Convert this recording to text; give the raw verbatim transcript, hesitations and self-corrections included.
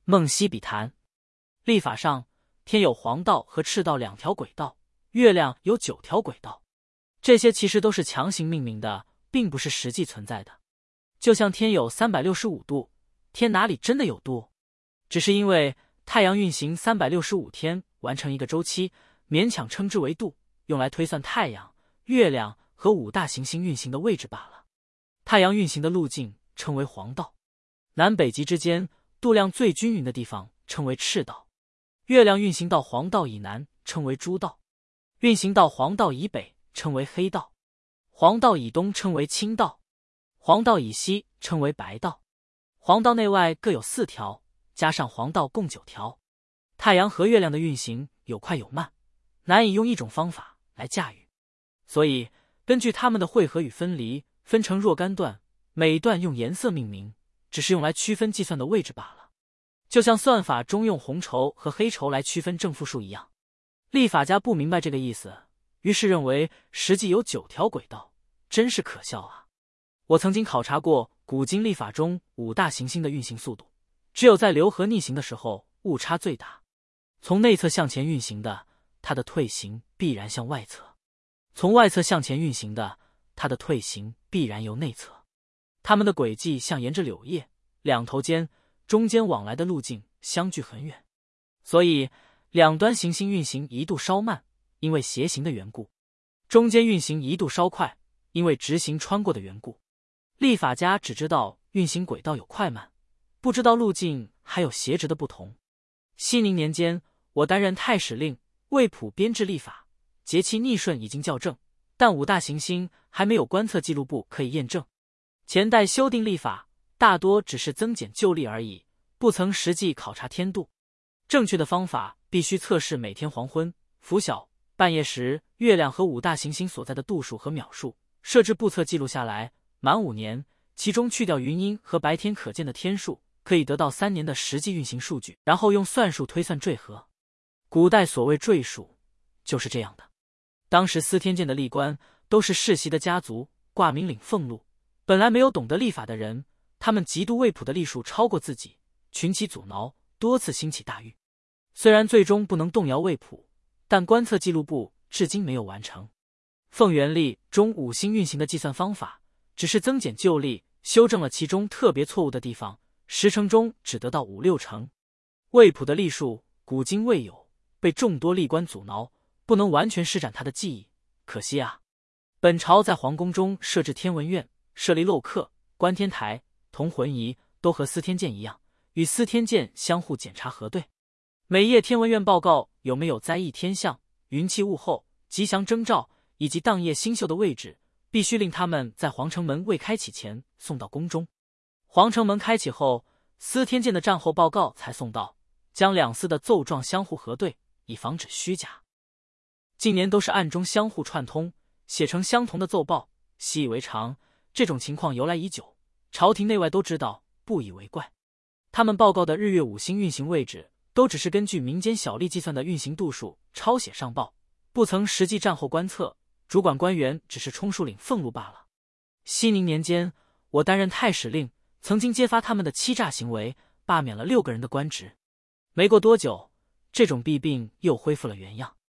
梦溪笔谈。历法上，天有黄道和赤道两条轨道，月亮有九条轨道。这些其实都是强行命名的，并不是实际存在的。就像天有三百六十五度，天哪里真的有度？只是因为太阳运行三百六十五天完成一个周期，勉强称之为度，用来推算太阳、月亮和五大行星运行的位置罢了。太阳运行的路径称为黄道，南北极之间度量最均匀的地方称为赤道。月亮运行到黄道以南称为朱道，运行到黄道以北称为黑道，黄道以东称为青道，黄道以西称为白道。黄道内外各有四条，加上黄道共九条。太阳和月亮的运行有快有慢，难以用一种方法来驾驭，所以根据它们的汇合与分离，分成若干段，每段用颜色命名，只是用来区分计算的位置罢了。就像算法中用红绸和黑绸来区分正负数一样。历法家不明白这个意思，于是认为实际有九条轨道，真是可笑啊！我曾经考察过古今历法中五大行星的运行速度，只有在流河逆行的时候误差最大。从内侧向前运行的，它的退行必然向外侧；从外侧向前运行的，它的退行必然由内侧。它们的轨迹像沿着柳叶，两头间、中间往来的路径相距很远，所以两端行星运行一度稍慢，因为斜行的缘故；中间运行一度稍快，因为直行穿过的缘故。历法家只知道运行轨道有快慢，不知道路径还有斜直的不同。熙宁年间，我担任太史令，为普编制历法，节气逆顺已经校正，但五大行星还没有观测记录簿可以验证。前代修订历法大多只是增减旧历而已，不曾实际考察天度。正确的方法必须测试每天黄昏、拂晓、半夜时月亮和五大行星所在的度数和秒数，设置簿册记录下来，满五年，其中去掉云阴和白天可见的天数，可以得到三年的实际运行数据，然后用算术推算坠合。古代所谓坠数就是这样的。当时司天监的历官都是世袭的家族，挂名领俸禄，本来没有懂得历法的人，他们嫉妒魏普的历数超过自己，群起阻挠，多次兴起大狱。虽然最终不能动摇魏普，但观测记录簿至今没有完成。凤元历中五星运行的计算方法只是增减旧历，修正了其中特别错误的地方，十成中只得到五六成。魏普的历数古今未有，被众多历官阻挠，不能完全施展他的技艺，可惜啊！本朝在皇宫中设置天文院，设立漏刻、观天台、铜魂仪，都和司天监一样，与司天监相互检查核对。每夜天文院报告有没有灾异天象、云气雾候、吉祥征兆以及当夜星宿的位置，必须令他们在皇城门未开启前送到宫中。皇城门开启后，司天监的战后报告才送到，将两司的奏状相互核对，以防止虚假。近年都是暗中相互串通，写成相同的奏报，习以为常。这种情况由来已久，朝廷内外都知道，不以为怪。他们报告的日月五星运行位置，都只是根据民间小历计算的运行度数抄写上报，不曾实际战后观测，主管官员只是充数领俸禄罢了。熙宁年间，我担任太史令，曾经揭发他们的欺诈行为，罢免了六个人的官职。没过多久，这种弊病又恢复了原样。